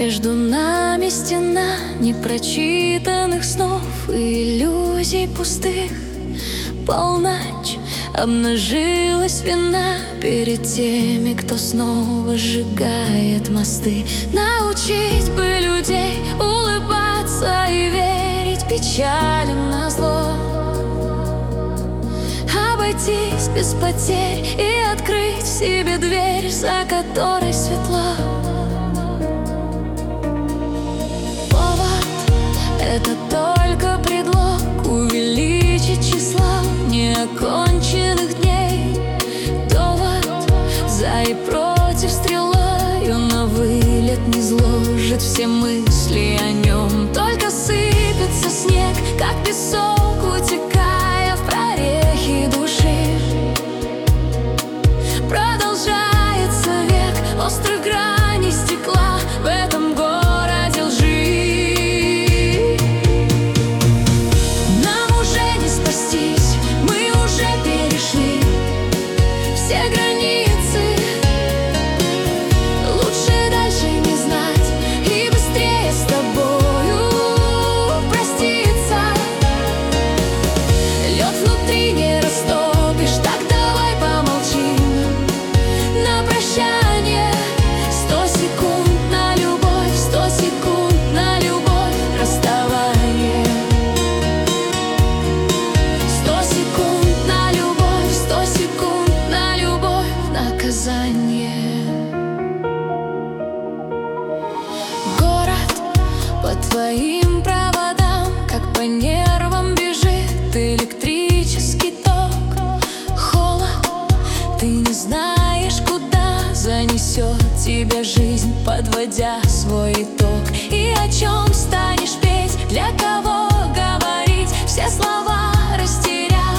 Между нами стена непрочитанных снов и иллюзий пустых. Полночь обнажилась вина перед теми, кто снова сжигает мосты. Научить бы людей улыбаться и верить печалям назло, обойтись без потерь и открыть в себе дверь, за которой светло. Это только предлог увеличить число неоконченных дней. Довод за и против стрелою на вылет не зложит все мысли о нем. Только сыпется снег, как песок, утекая в прорехи души. Продолжается век острых граней стекла в этом городе лжи. Город по твоим проводам, как по нервам бежит электрический ток. Холод, ты не знаешь, куда занесет тебя жизнь, подводя свой итог. И о чем станешь петь, для кого говорить, все слова растеряв.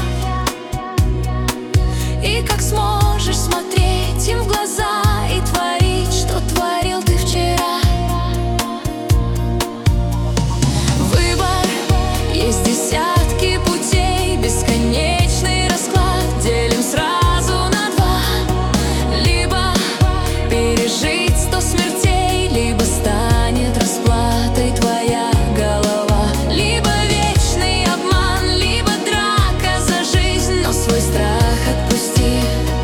И как сможешь смотреть им в глаза и творить, что творил ты вчера. Выбор, есть десятки путей, бесконечный расклад, делим сразу на два. Либо пережить 100 смертей, либо станет расплатой твоя голова. Либо вечный обман, либо драка за жизнь, но свой страх отпусти.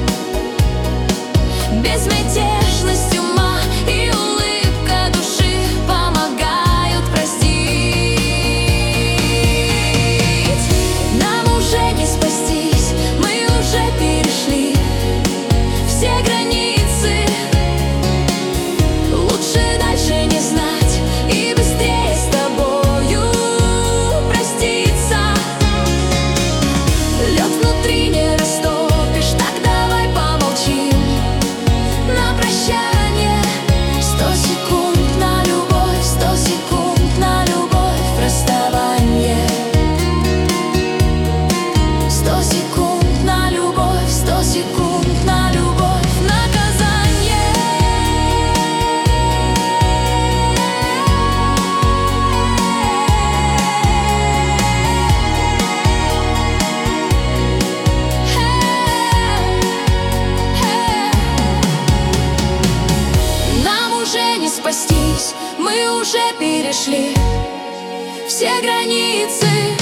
Безмятежность ума и улыбка души помогают простить. Нам уже не спастись, мы уже перешли все границы. Лучше дальше не знать и быстрее с тобою проститься. Лед внутри не растопишь, так давай помолчим. На прощание 100 секунд на любовь, 100 секунд на любовь, расставание. 100 секунд на любовь, 100 секунд на любовь, наказание. Нам уже не спастись, мы уже перешли все границы.